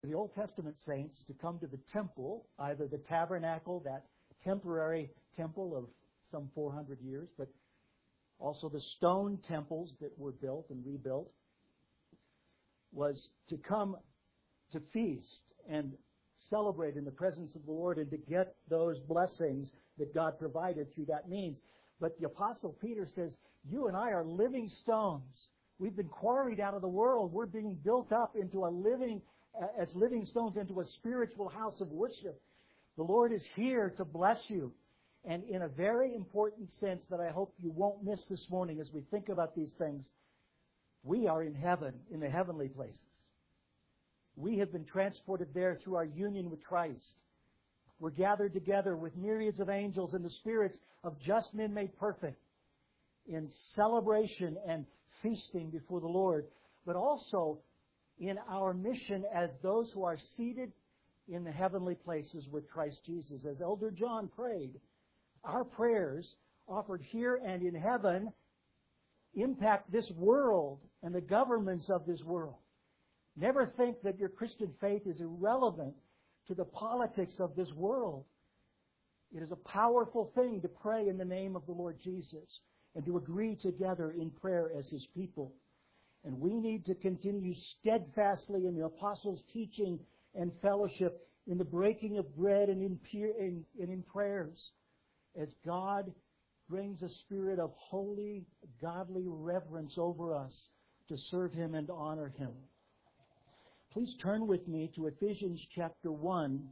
the Old Testament saints to come to the temple, either the tabernacle, that temporary temple of some 400 years, but also the stone temples that were built and rebuilt, was to come to feast and celebrate in the presence of the Lord and to get those blessings that God provided through that means. But the Apostle Peter says, you and I are living stones. We've been quarried out of the world. We're being built up into as living stones into a spiritual house of worship. The Lord is here to bless you. And in a very important sense that I hope you won't miss this morning as we think about these things, we are in heaven, in the heavenly places. We have been transported there through our union with Christ. We're gathered together with myriads of angels and the spirits of just men made perfect in celebration and feasting before the Lord, but also in our mission as those who are seated in the heavenly places with Christ Jesus. As Elder John prayed, our prayers offered here and in heaven impact this world and the governments of this world. Never think that your Christian faith is irrelevant to the politics of this world. It is a powerful thing to pray in the name of the Lord Jesus and to agree together in prayer as His people. And we need to continue steadfastly in the apostles' teaching and fellowship, in the breaking of bread and in prayers, as God brings a spirit of holy, godly reverence over us to serve Him and to honor Him. Please turn with me to Ephesians chapter 1.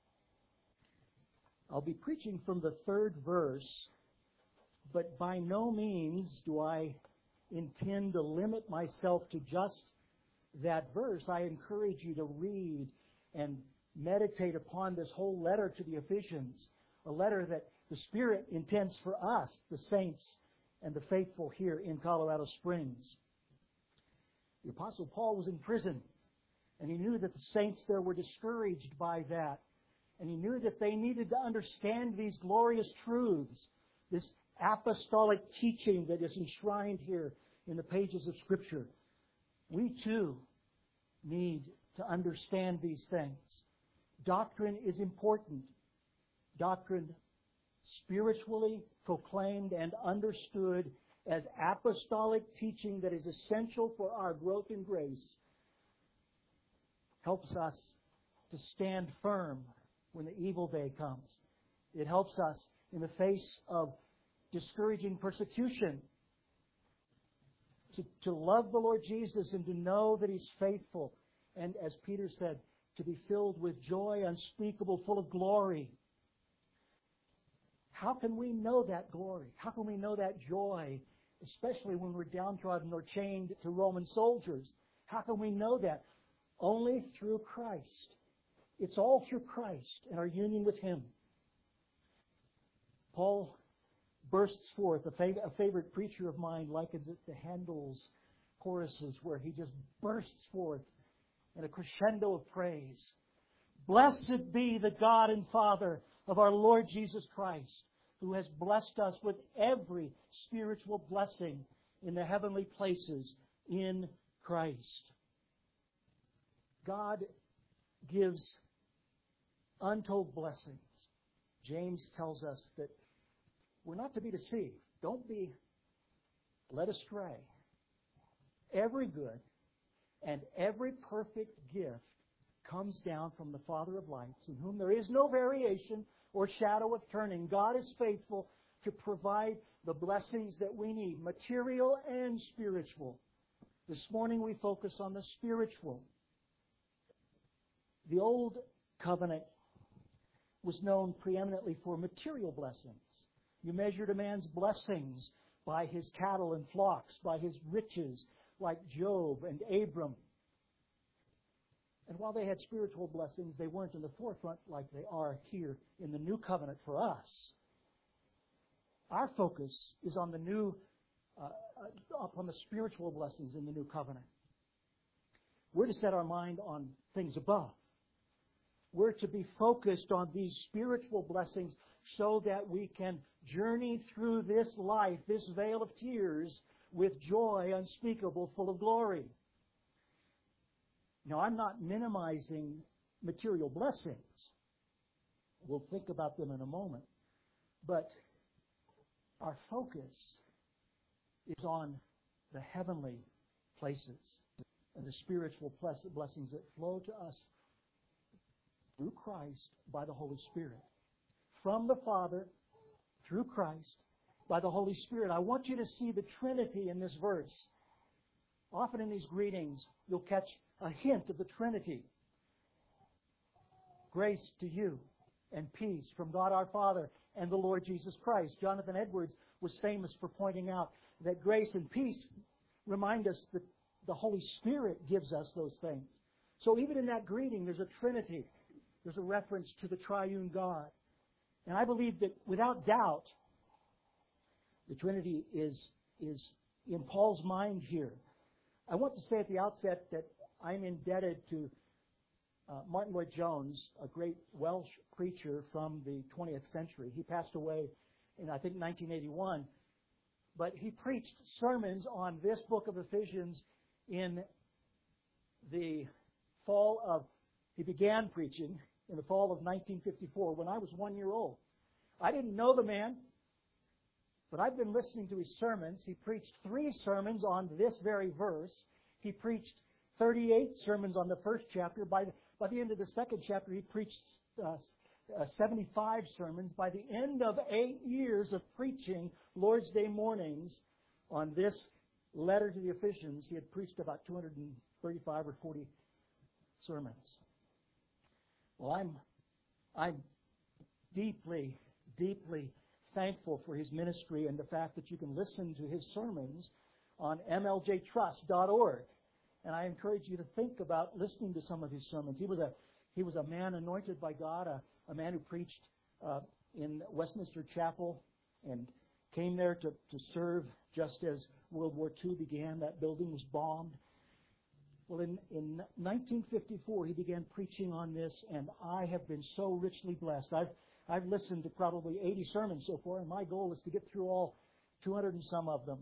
I'll be preaching from the 3rd verse, but by no means do I intend to limit myself to just that verse. I encourage you to read and meditate upon this whole letter to the Ephesians, a letter that the Spirit intends for us, the saints and the faithful here in Colorado Springs. The Apostle Paul was in prison, and he knew that the saints there were discouraged by that. And he knew that they needed to understand these glorious truths, this apostolic teaching that is enshrined here in the pages of Scripture. We too need to understand these things. Doctrine is important. Doctrine spiritually proclaimed and understood as apostolic teaching that is essential for our growth in grace helps us to stand firm when the evil day comes. It helps us in the face of discouraging persecution to love the Lord Jesus and to know that He's faithful. And as Peter said, to be filled with joy unspeakable, full of glory. How can we know that glory? How can we know that joy, especially when we're downtrodden or chained to Roman soldiers? How can we know that? Only through Christ. It's all through Christ and our union with Him. Paul bursts forth. A favorite preacher of mine likens it to Handel's choruses, where he just bursts forth in a crescendo of praise. Blessed be the God and Father of our Lord Jesus Christ, who has blessed us with every spiritual blessing in the heavenly places in Christ. God gives untold blessings. James tells us that we're not to be deceived. Don't be led astray. Every good and every perfect gift comes down from the Father of lights, in whom there is no variation or shadow of turning. God is faithful to provide the blessings that we need, material and spiritual. This morning we focus on the spiritual. The Old Covenant was known preeminently for material blessings. You measured a man's blessings by his cattle and flocks, by his riches, like Job and Abram. And while they had spiritual blessings, they weren't in the forefront like they are here in the New Covenant for us. Our focus is on upon the spiritual blessings in the New Covenant. We're to set our mind on things above. We're to be focused on these spiritual blessings so that we can journey through this life, this vale of tears, with joy unspeakable, full of glory. Now, I'm not minimizing material blessings. We'll think about them in a moment. But our focus is on the heavenly places and the spiritual blessings that flow to us through Christ by the Holy Spirit. From the Father, through Christ, by the Holy Spirit. I want you to see the Trinity in this verse. Often in these greetings, you'll catch a hint of the Trinity. Grace to you and peace from God our Father and the Lord Jesus Christ. Jonathan Edwards was famous for pointing out that grace and peace remind us that the Holy Spirit gives us those things. So even in that greeting, there's a Trinity. There's a reference to the triune God. And I believe that without doubt, the Trinity is in Paul's mind here. I want to say at the outset that I'm indebted to Martin Lloyd-Jones, a great Welsh preacher from the 20th century. He passed away in, I think, 1981. But he preached sermons on this book of Ephesians in the fall of, he began preaching in the fall of 1954 when I was 1 year old. I didn't know the man, but I've been listening to his sermons. He preached 3 sermons on this very verse. He preached 38 sermons on the first chapter. By the end of the second chapter, he preached 75 sermons. By the end of 8 years of preaching Lord's Day mornings on this letter to the Ephesians, he had preached about 235 or 40 sermons. Well, I'm deeply, deeply thankful for his ministry and the fact that you can listen to his sermons on mljtrust.org. And I encourage you to think about listening to some of his sermons. He was a man anointed by God, a man who preached in Westminster Chapel and came there to serve just as World War II began. That building was bombed. Well, in 1954, he began preaching on this, and I have been so richly blessed. I've listened to probably 80 sermons so far, and my goal is to get through all 200 and some of them.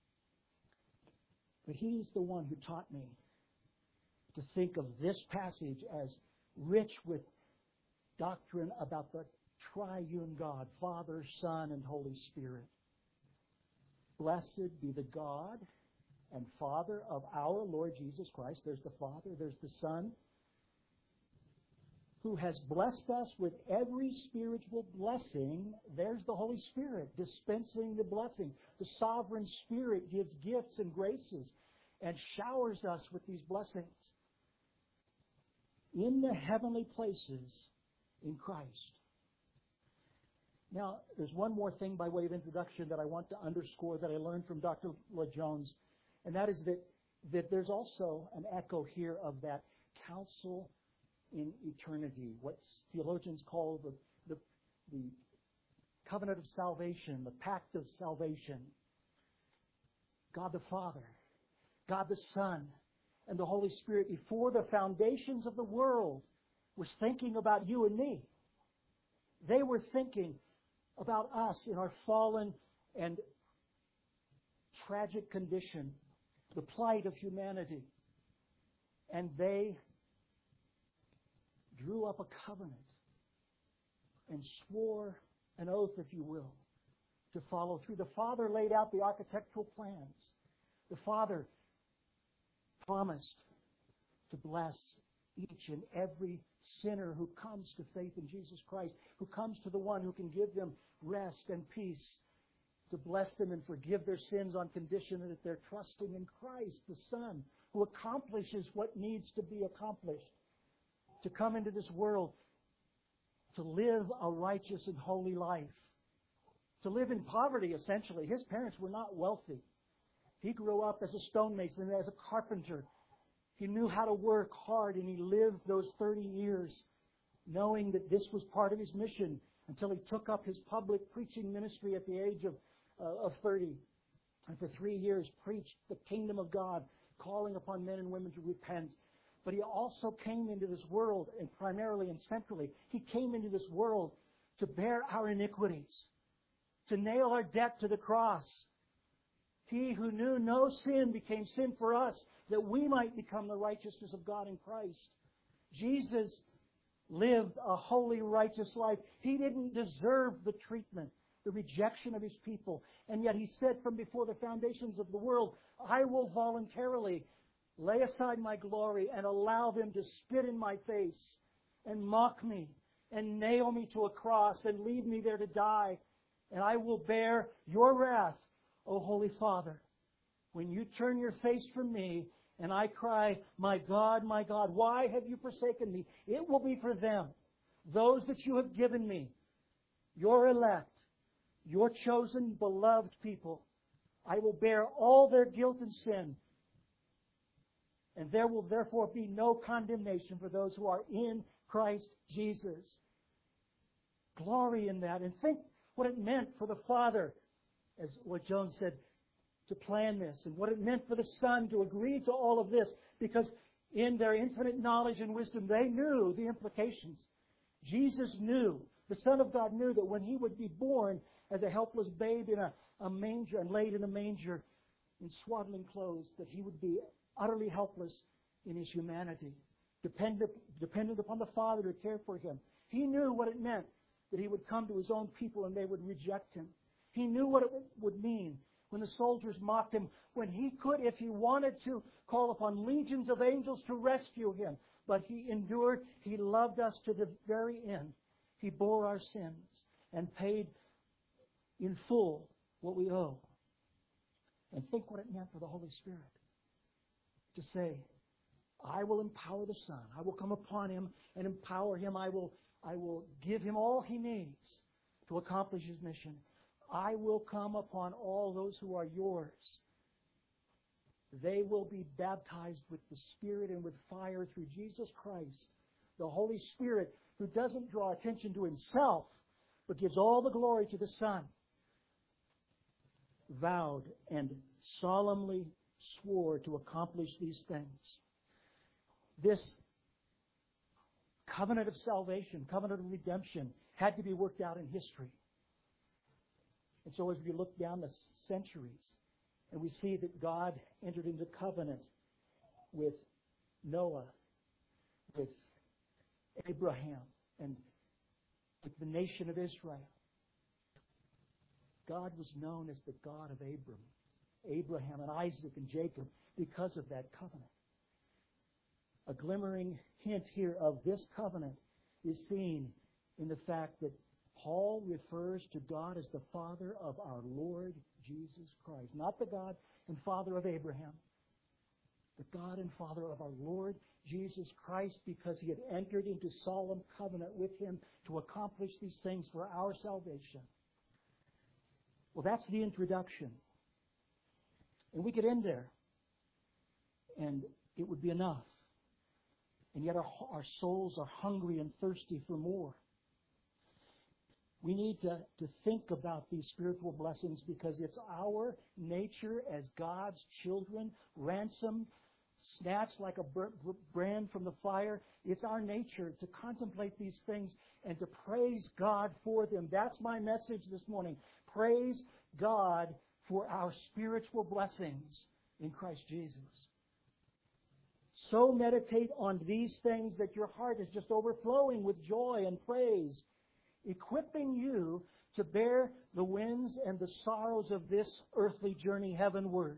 But he's the one who taught me to think of this passage as rich with doctrine about the triune God, Father, Son, and Holy Spirit. Blessed be the God and Father of our Lord Jesus Christ. There's the Father, there's the Son, who has blessed us with every spiritual blessing. There's the Holy Spirit dispensing the blessings. The sovereign Spirit gives gifts and graces and showers us with these blessings in the heavenly places in Christ. Now, there's one more thing by way of introduction that I want to underscore that I learned from Dr. Lloyd-Jones, and that is that there's also an echo here of that counsel in eternity, what theologians call the covenant of salvation, the pact of salvation. God the Father, God the Son, and the Holy Spirit, before the foundations of the world, was thinking about you and me. They were thinking about us in our fallen and tragic condition, the plight of humanity. And they drew up a covenant and swore an oath, if you will, to follow through. The Father laid out the architectural plans. The Father promised to bless each and every sinner who comes to faith in Jesus Christ, who comes to the one who can give them rest and peace, to bless them and forgive their sins on condition that they're trusting in Christ, the Son, who accomplishes what needs to be accomplished, to come into this world, to live a righteous and holy life, to live in poverty, essentially. His parents were not wealthy. He grew up as a stonemason, as a carpenter. He knew how to work hard, and he lived those 30 years knowing that this was part of his mission until he took up his public preaching ministry at the age of 30. And for 3 years preached the kingdom of God, calling upon men and women to repent. But he also came into this world, and primarily and centrally, he came into this world to bear our iniquities, to nail our debt to the cross. He who knew no sin became sin for us, that we might become the righteousness of God in Christ. Jesus lived a holy, righteous life. He didn't deserve the treatment, the rejection of His people. And yet He said from before the foundations of the world, I will voluntarily lay aside my glory and allow them to spit in my face and mock me and nail me to a cross and leave me there to die. And I will bear your wrath, O Holy Father, when you turn your face from me and I cry, my God, why have you forsaken me? It will be for them, those that you have given me, your elect, your chosen, beloved people. I will bear all their guilt and sin. And there will therefore be no condemnation for those who are in Christ Jesus. Glory in that. And think what it meant for the Father, as what Jones said, to plan this, and what it meant for the Son to agree to all of this, because in their infinite knowledge and wisdom, they knew the implications. Jesus knew, the Son of God knew that when He would be born as a helpless babe in a manger and laid in a manger in swaddling clothes, that He would be utterly helpless in His humanity, dependent upon the Father to care for Him. He knew what it meant that He would come to His own people and they would reject Him. He knew what it would mean when the soldiers mocked Him, when He could, if He wanted to, call upon legions of angels to rescue Him. But He endured. He loved us to the very end. He bore our sins and paid in full what we owe. And think what it meant for the Holy Spirit to say, I will empower the Son. I will come upon Him and empower Him. I will give Him all He needs to accomplish His mission. I will come upon all those who are yours. They will be baptized with the Spirit and with fire through Jesus Christ, the Holy Spirit, who doesn't draw attention to Himself, but gives all the glory to the Son, vowed and solemnly swore to accomplish these things. This covenant of salvation, covenant of redemption, had to be worked out in history. And so as we look down the centuries, and we see that God entered into covenant with Noah, with Abraham, and with the nation of Israel, God was known as the God of Abraham and Isaac and Jacob because of that covenant. A glimmering hint here of this covenant is seen in the fact that Paul refers to God as the Father of our Lord Jesus Christ. Not the God and Father of Abraham. The God and Father of our Lord Jesus Christ, because He had entered into solemn covenant with Him to accomplish these things for our salvation. Well, that's the introduction. And we could end there. And it would be enough. And yet our souls are hungry and thirsty for more. We need to think about these spiritual blessings because it's our nature as God's children, ransomed, snatched like a brand from the fire. It's our nature to contemplate these things and to praise God for them. That's my message this morning. Praise God for our spiritual blessings in Christ Jesus. So meditate on these things that your heart is just overflowing with joy and praise, equipping you to bear the winds and the sorrows of this earthly journey heavenward.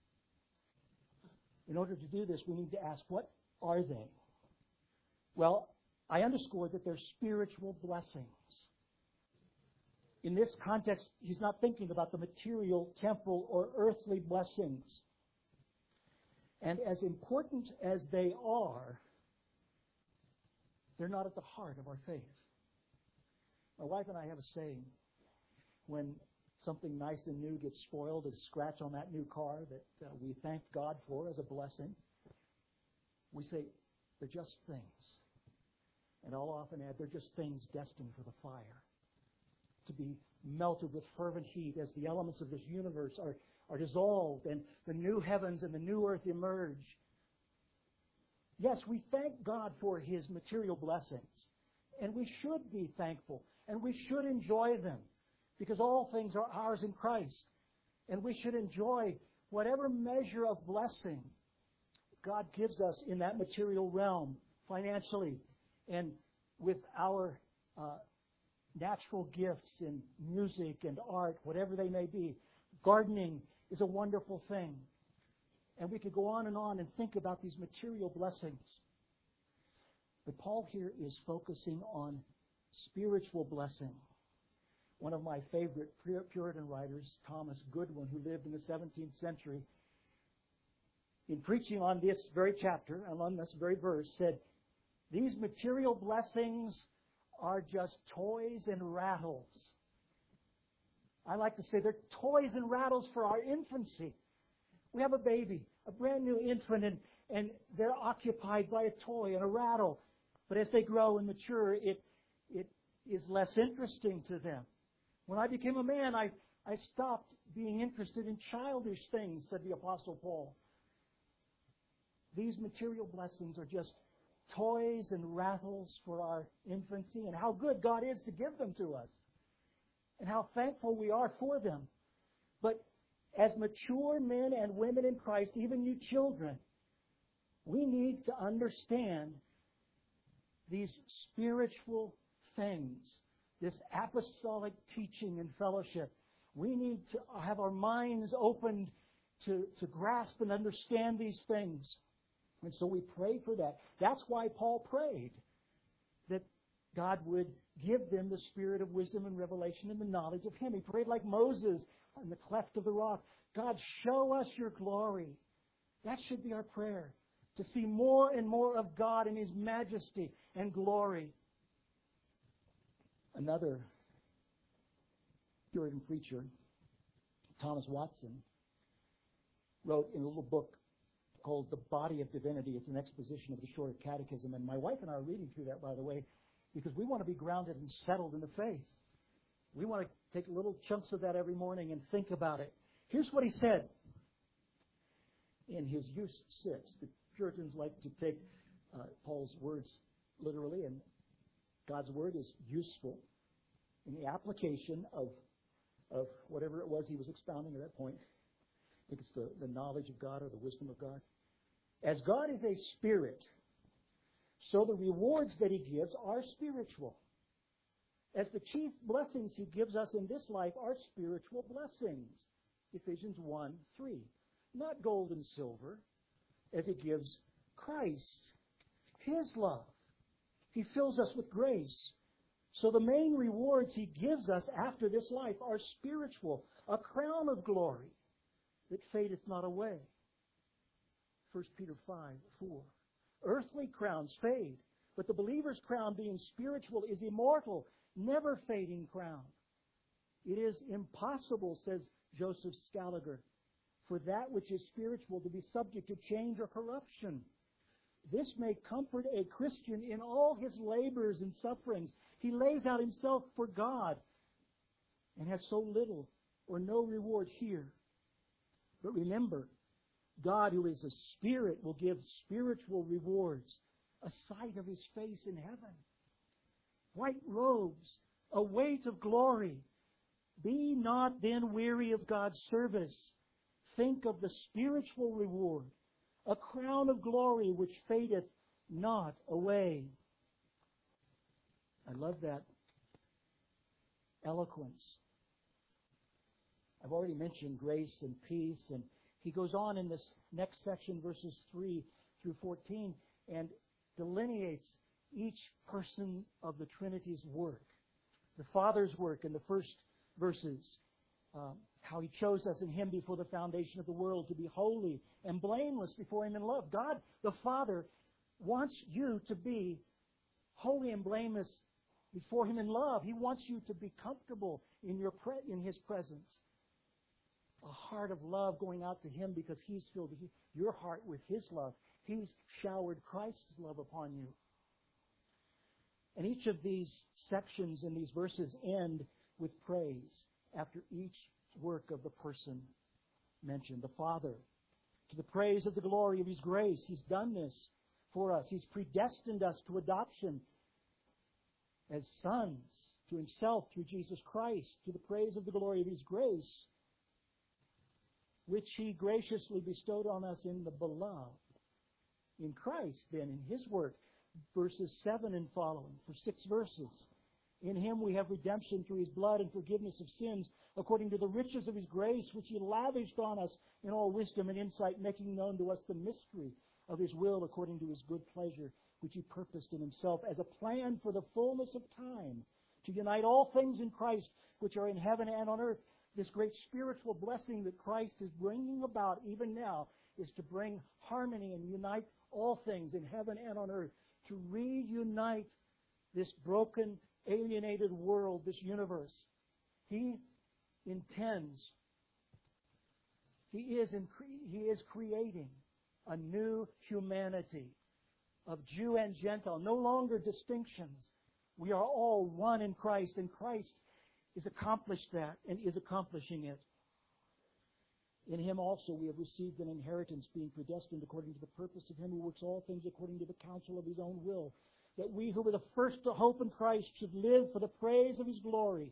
In order to do this, we need to ask, what are they? Well, I underscore that they're spiritual blessings. In this context, he's not thinking about the material, temporal, or earthly blessings. And as important as they are, they're not at the heart of our faith. My wife and I have a saying, when something nice and new gets spoiled, a scratch on that new car that we thank God for as a blessing, we say, they're just things. And I'll often add, they're just things destined for the fire, to be melted with fervent heat as the elements of this universe are dissolved and the new heavens and the new earth emerge. Yes, we thank God for His material blessings, and we should be thankful, and we should enjoy them, because all things are ours in Christ. And we should enjoy whatever measure of blessing God gives us in that material realm, financially, and with our natural gifts in music and art, whatever they may be. Gardening is a wonderful thing. And we could go on and think about these material blessings. But Paul here is focusing on spiritual blessing. One of my favorite Puritan writers, Thomas Goodwin, who lived in the 17th century, in preaching on this very chapter and on this very verse, said, these material blessings are just toys and rattles. I like to say they're toys and rattles for our infancy. We have a baby, a brand new infant, and they're occupied by a toy and a rattle. But as they grow and mature, it is less interesting to them. When I became a man, I stopped being interested in childish things, said the Apostle Paul. These material blessings are just toys and rattles for our infancy, and how good God is to give them to us, and how thankful we are for them. But as mature men and women in Christ, even you children, we need to understand these spiritual things, this apostolic teaching and fellowship. We need to have our minds opened to grasp and understand these things. And so we pray for that. That's why Paul prayed that God would give them the spirit of wisdom and revelation and the knowledge of Him. He prayed like Moses on the cleft of the rock. God, show us your glory. That should be our prayer, to see more and more of God in His majesty and glory. Another Puritan preacher, Thomas Watson, wrote in a little book called The Body of Divinity. It's an exposition of the Shorter Catechism. And my wife and I are reading through that, by the way, because we want to be grounded and settled in the faith. We want to take little chunks of that every morning and think about it. Here's what he said in his use 6. The Puritans like to take Paul's words literally, and God's word is useful in the application of whatever it was he was expounding at that point. I think it's the knowledge of God or the wisdom of God. As God is a spirit, so the rewards that He gives are spiritual. As the chief blessings He gives us in this life are spiritual blessings. Ephesians 1:3. Not gold and silver, as He gives Christ, His love. He fills us with grace. So the main rewards He gives us after this life are spiritual, a crown of glory that fadeth not away. 1 Peter 5:4. Earthly crowns fade, but the believer's crown, being spiritual, is immortal, never fading crown. It is impossible, says Joseph Scaliger, for that which is spiritual to be subject to change or corruption. This may comfort a Christian in all his labors and sufferings. He lays out himself for God and has so little or no reward here. But remember, God, who is a spirit, will give spiritual rewards, a sight of His face in heaven, white robes, a weight of glory. Be not then weary of God's service. Think of the spiritual reward, a crown of glory which fadeth not away. I love that eloquence. I've already mentioned grace and peace, and he goes on in this next section, verses 3 through 14, and delineates each person of the Trinity's work. The Father's work in the first verses, how He chose us in Him before the foundation of the world to be holy and blameless before Him in love. God, the Father, wants you to be holy and blameless before Him in love. He wants you to be comfortable in His presence. A heart of love going out to Him because He's filled your heart with His love. He's showered Christ's love upon you. And each of these sections in these verses end with praise after each work of the person mentioned. The Father, to the praise of the glory of His grace. He's done this for us. He's predestined us to adoption as sons to Himself through Jesus Christ, to the praise of the glory of His grace. which He graciously bestowed on us in the Beloved. In Christ, then, in His work, verses 7 and following, for 6 verses. In Him we have redemption through His blood and forgiveness of sins, according to the riches of His grace, which He lavished on us in all wisdom and insight, making known to us the mystery of His will according to His good pleasure, which He purposed in Himself as a plan for the fullness of time, to unite all things in Christ, which are in heaven and on earth. This great spiritual blessing that Christ is bringing about even now is to bring harmony and unite all things in heaven and on earth, to reunite this broken, alienated world, this universe. He intends, He is creating a new humanity of Jew and Gentile, no longer distinctions. We are all one in Christ, and Christ has accomplished that and is accomplishing it. In Him also we have received an inheritance, being predestined according to the purpose of Him who works all things according to the counsel of His own will, that we who were the first to hope in Christ should live for the praise of His glory.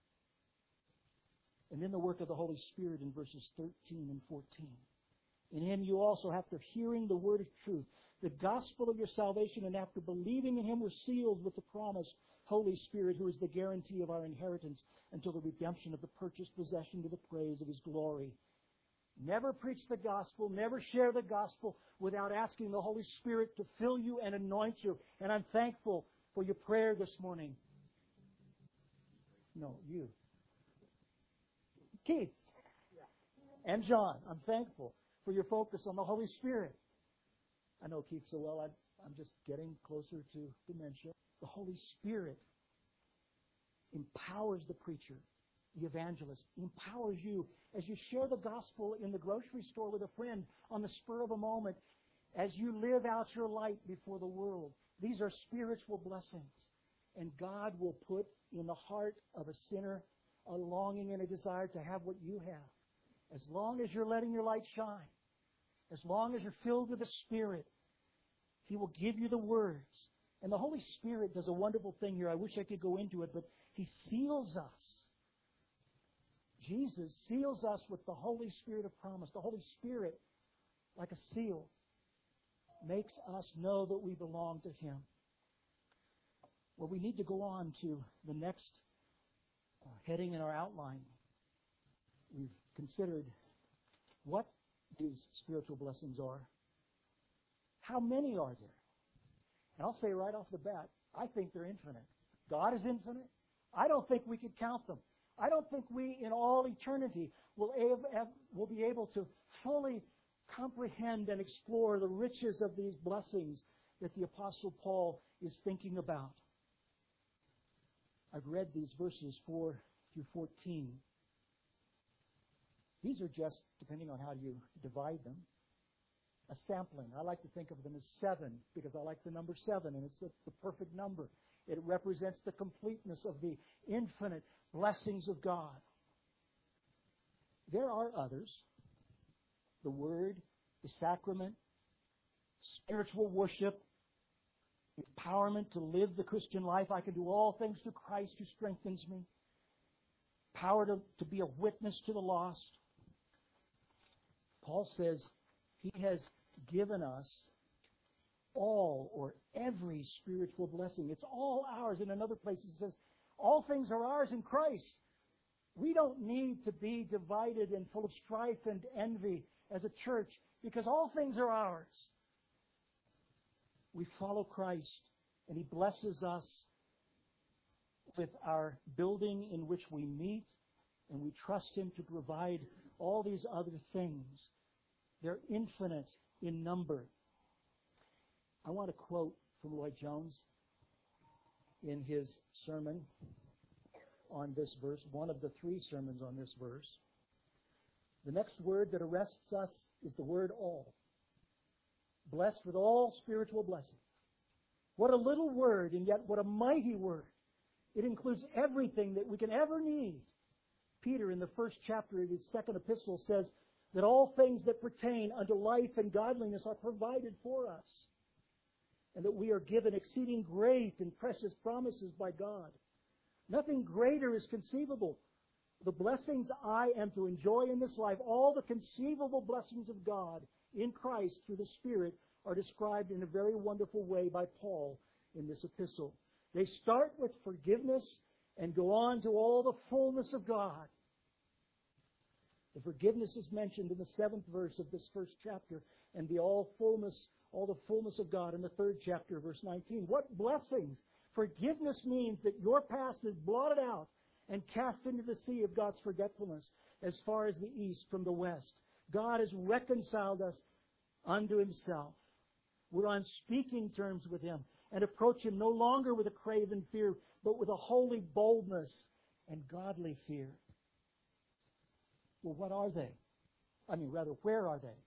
And then the work of the Holy Spirit in verses 13 and 14. In Him you also, after hearing the word of truth, the gospel of your salvation, and after believing in Him, were sealed with the promised Holy Spirit, who is the guarantee of our inheritance until the redemption of the purchased possession to the praise of His glory. Never preach the gospel, never share the gospel without asking the Holy Spirit to fill you and anoint you. And I'm thankful for your prayer this morning. No, you. Keith and John, I'm thankful for your focus on the Holy Spirit. I know Keith so well, I'm just getting closer to dementia. The Holy Spirit empowers the preacher, the evangelist, empowers you as you share the gospel in the grocery store with a friend on the spur of a moment, as you live out your light before the world. These are spiritual blessings. And God will put in the heart of a sinner a longing and a desire to have what you have. As long as you're letting your light shine, as long as you're filled with the Spirit, He will give you the words. And the Holy Spirit does a wonderful thing here. I wish I could go into it, but He seals us. Jesus seals us with the Holy Spirit of promise. The Holy Spirit, like a seal, makes us know that we belong to Him. Well, we need to go on to the next heading in our outline. We've considered what these spiritual blessings are. How many are there? And I'll say right off the bat, I think they're infinite. God is infinite. I don't think we could count them. I don't think we, in all eternity, will be able to fully comprehend and explore the riches of these blessings that the Apostle Paul is thinking about. I've read these verses 4 through 14. These are just, depending on how you divide them, a sampling. I like to think of them as 7 because I like the number 7, and it's the perfect number. It represents the completeness of the infinite blessings of God. There are others. The Word, the sacrament, spiritual worship, empowerment to live the Christian life. I can do all things through Christ who strengthens me. Power to be a witness to the lost. Paul says He has given us all or every spiritual blessing. It's all ours. In another place it says, all things are ours in Christ. We don't need to be divided and full of strife and envy as a church because all things are ours. We follow Christ and He blesses us with our building in which we meet, and we trust Him to provide all these other things. They're infinite in number. I want to quote from Lloyd Jones in his sermon on this verse, one of the 3 sermons on this verse. The next word that arrests us is the word all. Blessed with all spiritual blessings. What a little word, and yet what a mighty word. It includes everything that we can ever need. Peter, in the first chapter of his second epistle, says that all things that pertain unto life and godliness are provided for us, and that we are given exceeding great and precious promises by God. Nothing greater is conceivable. The blessings I am to enjoy in this life, all the conceivable blessings of God in Christ through the Spirit, are described in a very wonderful way by Paul in this epistle. They start with forgiveness and go on to all the fullness of God. The forgiveness is mentioned in the 7th verse of this first chapter, and all the fullness of God in the 3rd chapter, verse 19. What blessings! Forgiveness means that your past is blotted out and cast into the sea of God's forgetfulness as far as the east from the west. God has reconciled us unto Himself. We're on speaking terms with Him and approach Him no longer with a craven fear, but with a holy boldness and godly fear. Well, what are they? Where are they?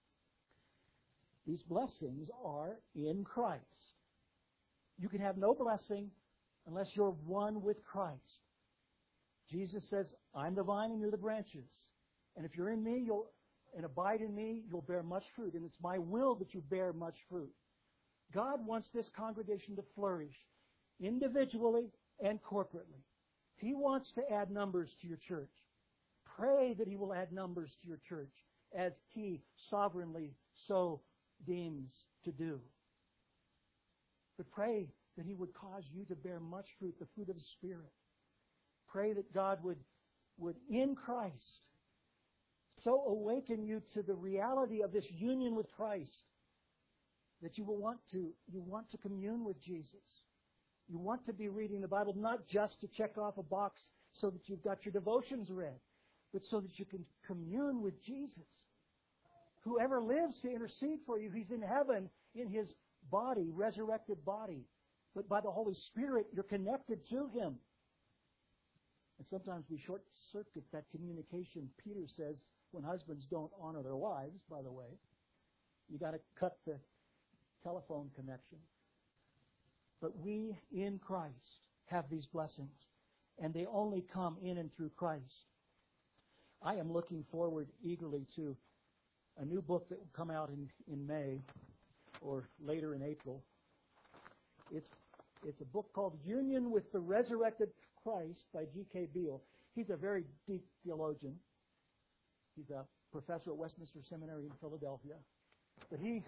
These blessings are in Christ. You can have no blessing unless you're one with Christ. Jesus says, I'm the vine and you're the branches. And if you're in me and abide in me, you'll bear much fruit. And it's my will that you bear much fruit. God wants this congregation to flourish individually and corporately. He wants to add numbers to your church. Pray that He will add numbers to your church as He sovereignly so deems to do. But pray that He would cause you to bear much fruit, the fruit of the Spirit. Pray that God would in Christ so awaken you to the reality of this union with Christ that you want to commune with Jesus. You want to be reading the Bible not just to check off a box so that you've got your devotions read, but so that you can commune with Jesus. Whoever lives to intercede for you, He's in heaven in His body, resurrected body. But by the Holy Spirit, you're connected to Him. And sometimes we short-circuit that communication. Peter says, when husbands don't honor their wives, by the way, you got to cut the telephone connection. But we in Christ have these blessings, and they only come in and through Christ. I am looking forward eagerly to a new book that will come out in May or later in April. It's a book called Union with the Resurrected Christ by G.K. Beale. He's a very deep theologian. He's a professor at Westminster Seminary in Philadelphia. But he's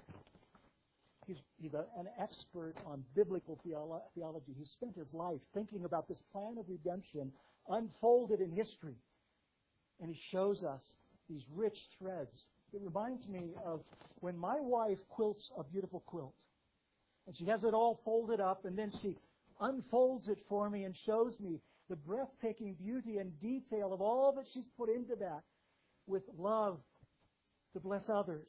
an expert on biblical theology. He spent his life thinking about this plan of redemption unfolded in history. And he shows us these rich threads. It reminds me of when my wife quilts a beautiful quilt. And she has it all folded up, and then she unfolds it for me and shows me the breathtaking beauty and detail of all that she's put into that with love to bless others.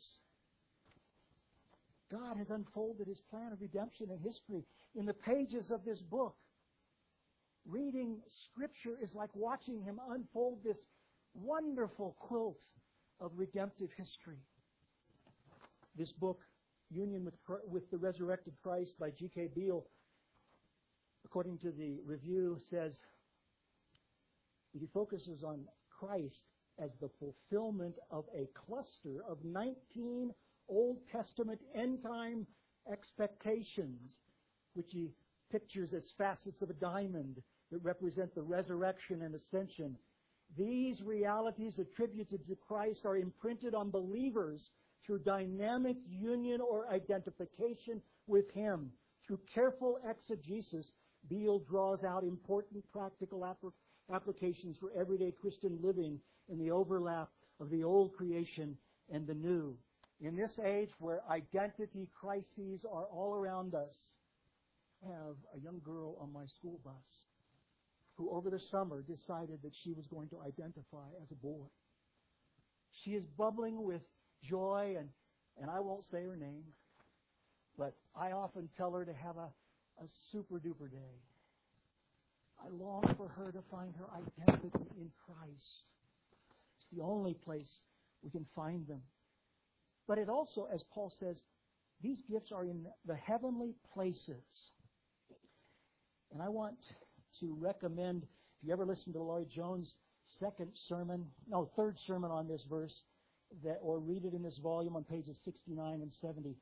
God has unfolded His plan of redemption in history in the pages of this book. Reading Scripture is like watching Him unfold this wonderful quilt of redemptive history. This book, Union with the Resurrected Christ by G.K. Beale, according to the review, says he focuses on Christ as the fulfillment of a cluster of 19 Old Testament end-time expectations, which he pictures as facets of a diamond that represent the resurrection and ascension. These realities attributed to Christ are imprinted on believers through dynamic union or identification with Him. Through careful exegesis, Beale draws out important practical applications for everyday Christian living in the overlap of the old creation and the new. In this age where identity crises are all around us, I have a young girl on my school bus who over the summer decided that she was going to identify as a boy. She is bubbling with joy, and I won't say her name, but I often tell her to have a super-duper day. I long for her to find her identity in Christ. It's the only place we can find them. But it also, as Paul says, these gifts are in the heavenly places. And I want to recommend, if you ever listen to Lloyd Jones' third sermon on this verse, or read it in this volume on pages 69 and 70.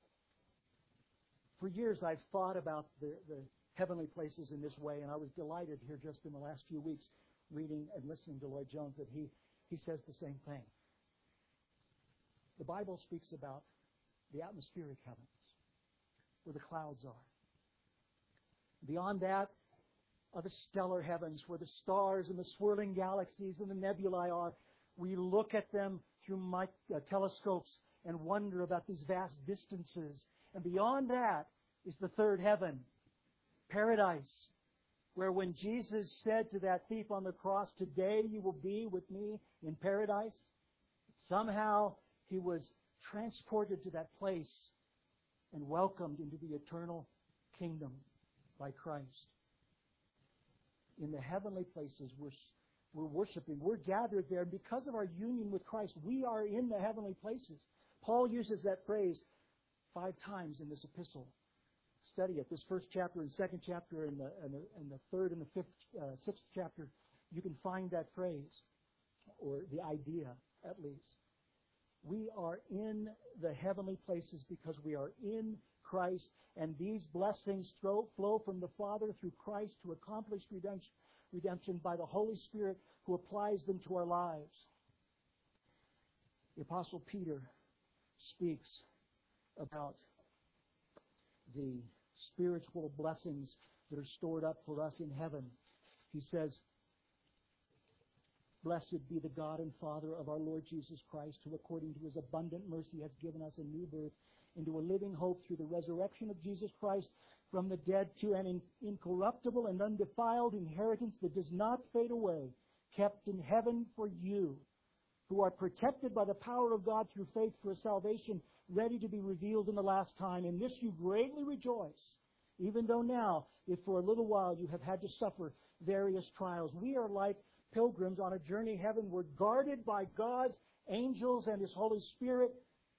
For years I've thought about the heavenly places in this way, and I was delighted here just in the last few weeks reading and listening to Lloyd Jones that he says the same thing. The Bible speaks about the atmospheric heavens, where the clouds are. Beyond that are the stellar heavens, where the stars and the swirling galaxies and the nebulae are. We look at them through telescopes and wonder about these vast distances. And beyond that is the third heaven, paradise, where when Jesus said to that thief on the cross, "Today you will be with me in paradise," somehow he was transported to that place and welcomed into the eternal kingdom by Christ. In the heavenly places, we're worshiping. We're gathered there. Because of our union with Christ, we are in the heavenly places. Paul uses that phrase 5 times in this epistle. Study it. This first chapter and second chapter and the third and the fifth, sixth chapter, you can find that phrase, or the idea at least. We are in the heavenly places because we are in Christ, and these blessings flow from the Father through Christ to accomplish redemption by the Holy Spirit who applies them to our lives. The Apostle Peter speaks about the spiritual blessings that are stored up for us in heaven. He says, "Blessed be the God and Father of our Lord Jesus Christ, who according to His abundant mercy has given us a new birth into a living hope through the resurrection of Jesus Christ from the dead to an incorruptible and undefiled inheritance that does not fade away, kept in heaven for you, who are protected by the power of God through faith for a salvation ready to be revealed in the last time. In this you greatly rejoice, even though now, if for a little while you have had to suffer various trials." We are like pilgrims on a journey heavenward, guarded by God's angels and His Holy Spirit,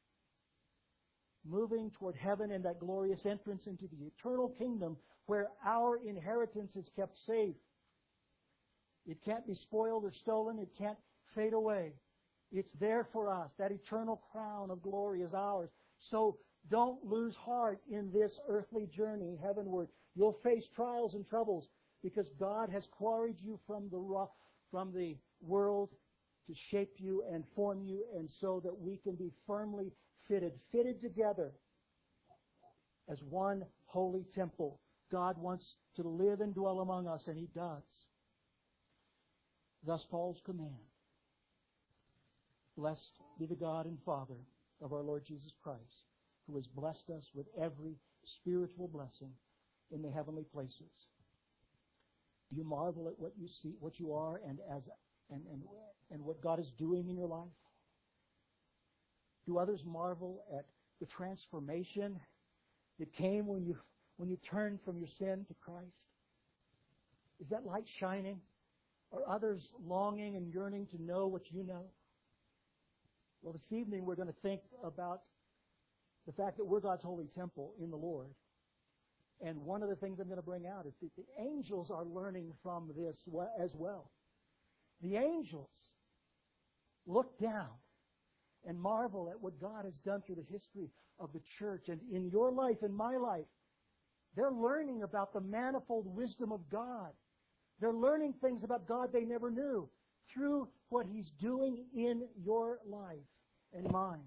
moving toward heaven and that glorious entrance into the eternal kingdom where our inheritance is kept safe. It can't be spoiled or stolen. It can't fade away. It's there for us. That eternal crown of glory is ours. So don't lose heart in this earthly journey heavenward. You'll face trials and troubles because God has quarried you from the world to shape you and form you, and so that we can be firmly fitted together as one holy temple. God wants to live and dwell among us, and He does. Thus Paul's command. Blessed be the God and Father of our Lord Jesus Christ, who has blessed us with every spiritual blessing in the heavenly places. Do you marvel at what you see, what you are, and what God is doing in your life? Do others marvel at the transformation that came when you turned from your sin to Christ? Is that light shining? Are others longing and yearning to know what you know? Well, this evening we're going to think about the fact that we're God's holy temple in the Lord. And one of the things I'm going to bring out is that the angels are learning from this as well. The angels look down and marvel at what God has done through the history of the church. And in your life and my life, they're learning about the manifold wisdom of God. They're learning things about God they never knew through what He's doing in your life and mine.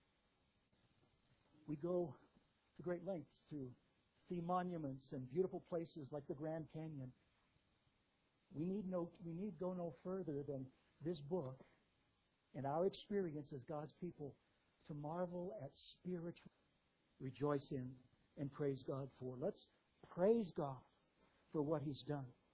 We go to great lengths to see monuments and beautiful places like the Grand Canyon. We need go no further than this book and our experience as God's people to marvel at spiritual, rejoice in, and praise God for. Let's praise God for what He's done.